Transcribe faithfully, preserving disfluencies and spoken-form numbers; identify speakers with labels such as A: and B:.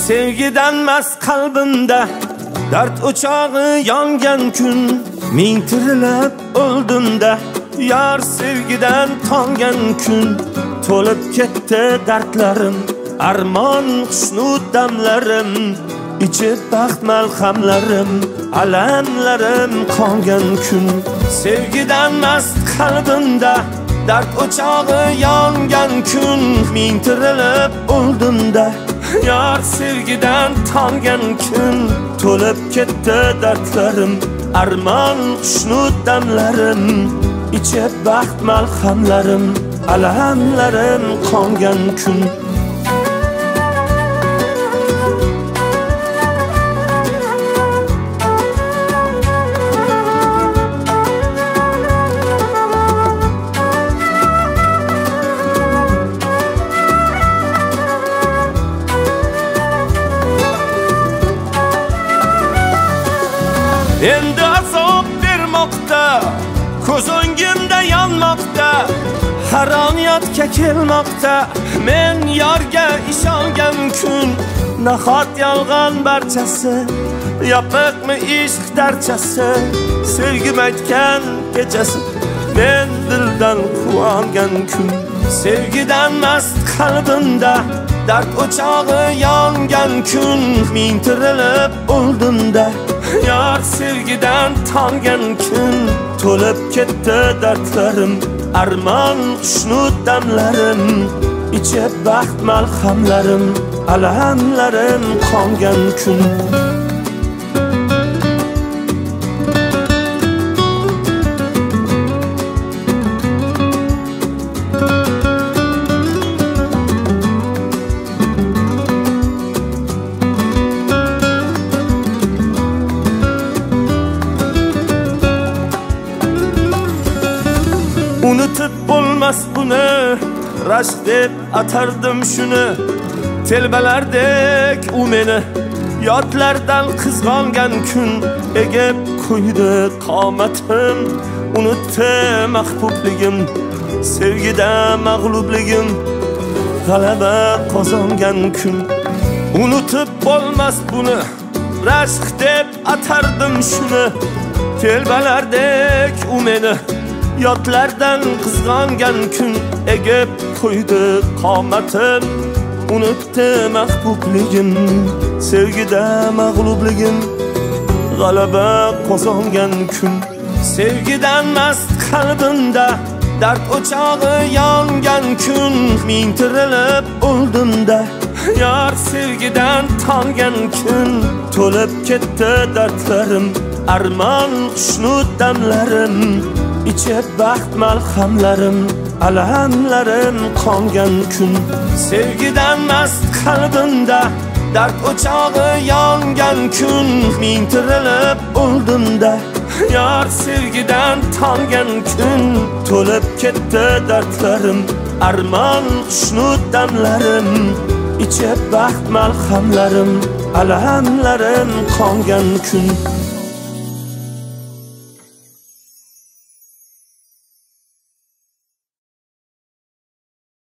A: Sevgidan mast qalbimda dard o'chog'i yongan kun, ming tirilib o'ldimda yar sevgidan tongan kun. To'lib ketdi dardlarim, armon xushnud damlarim, ichib baxt malhamlarim, alamlarim qongan kun. Sevgidan mast qalbimda dard o'chog'i yongan kun, ming tirilib o'ldimda yar sevgidan tongan kun. To'lib ketdi dardlarim, armon xushnud damlarim, ichib baxt malhamlarim, alamlarim qongan kun. Endi azob bermoqda, ko'z o'ngimda yonmoqda, haroniyatga kelmoqda. Men yorga ishongan kun, nahot yolg'on barchasi, yopiqmi ishq darchasi. Sevgim aytgan kechasi, men dildan quvongan kun. Sevgidan mast qalbimda dard o'chog'i yongan kun, ming tirilib o'ldimda yar sevgidan tongan kun. To'lib ketdi dardlarim, armon xushnud damlarim, ichib baxt malhamlarim, alamlarim qongan kun. Unutib bo'lmas buni, rashk deb atardim shuni. Telbalardek u meni yodlardan qizg'ongan kun. Egib qo'ydi qomatim, unutdi mahbubligim, sevgida mag'lubligim, g'alaba qozongan kun. Unutib bo'lmas buni, rashk deb atardim shuni. Telbalardek u meni yodlardan qizg'ongan kun. Egib qo'ydi qomatim, unutdi mahbubligim, sevgida mag'lubligim, g'alaba qozongan kun. Sevgidan mast qalbimda dard o'chog'i yongan kun, ming tirilib o'ldimda yar sevgidan tongan kun. To'lib ketdi dardlarim, armon xushnud damlarim, ichib baxt malhamlarim, alamlarim qongan kun. Sevgidan mast qalbimda dard o'chog'i yongan kun, ming tirilib o'ldimda yar sevgidan tongan kun. To'lib ketdi dardlarim, armon xushnud damlarim, ichib baxt malhamlarim, alamlarim qongan kun.